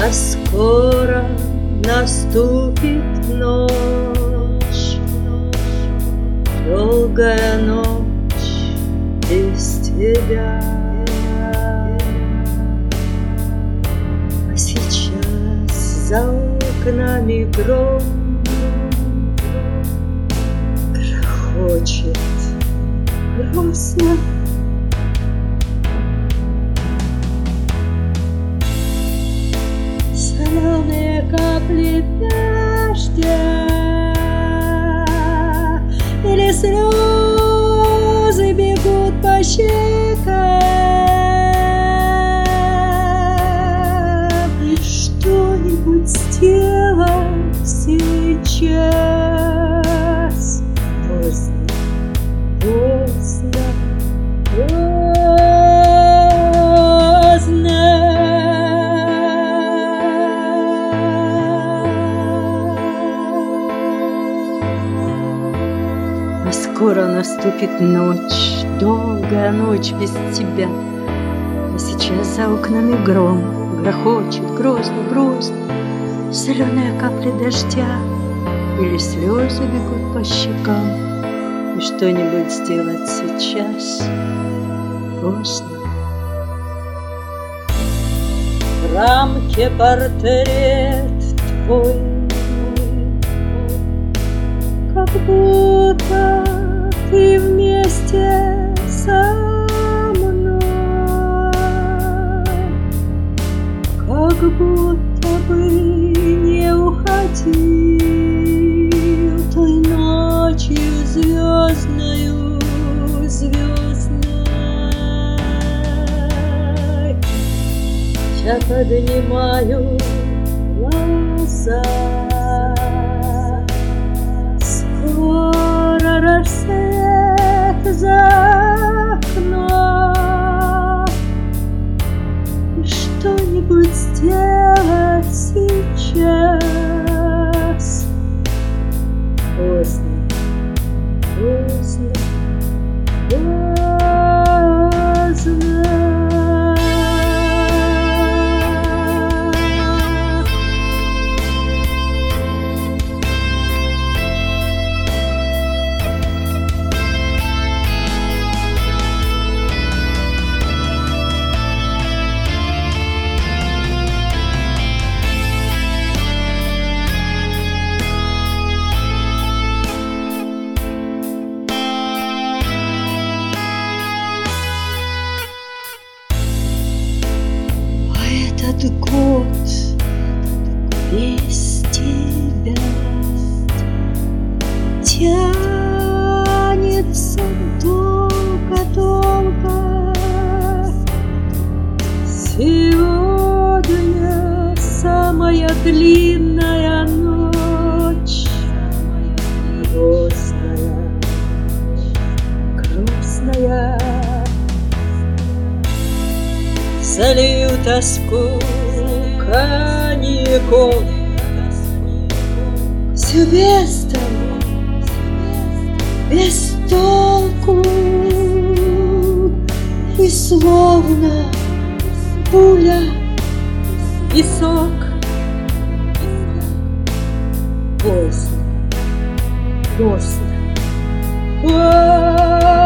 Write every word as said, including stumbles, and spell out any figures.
А скоро наступит ночь, долгая ночь без тебя. А сейчас за окнами гром грохочет грустно. Соленые капли дождя или слезы бегут по щекам. И что-нибудь сделать сейчас поздно, поздно, поздно. А скоро наступит ночь, долгая ночь без тебя. А сейчас за окнами гром грохочет грозно, грозно. Соленые капли дождя или слезы бегут по щекам. И что-нибудь сделать сейчас поздно. В рамке портрет твой, как будто ты вместе со мной, как будто бы не уходил той ночью звездною, звездной. Я поднимаю глаза. Скоро рассвет за окном. И что-нибудь сделать сейчас поздно, поздно, поздно. Этот год без тебя тянется долго-долго. Сегодня самая длинная ночь, грустная, грустная. Залью тоску коньяком, все без того, без толку. И словно пуля песок. Поздно, поздно, поздно.